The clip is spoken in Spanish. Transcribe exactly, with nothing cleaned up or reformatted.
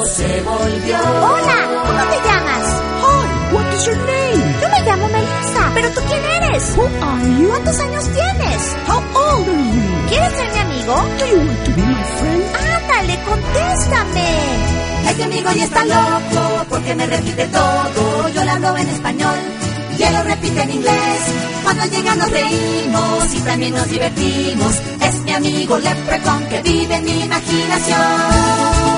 loco se volvió. Hola, ¿cómo te llamas? Hi, what is your name? Yo me llamo Melissa. ¿Pero tú quién eres? Who are you? ¿Cuántos años tienes? How old are you? ¿Quieres ser mi amigo? Do you want to be my friend? Ándale, contéstame. Este amigo ya está loco porque me repite todo. Yo le hablo en español y él lo repite en inglés. Cuando llega nos reímos y también nos divertimos. Es mi amigo Leprechaun que vive en mi imaginación.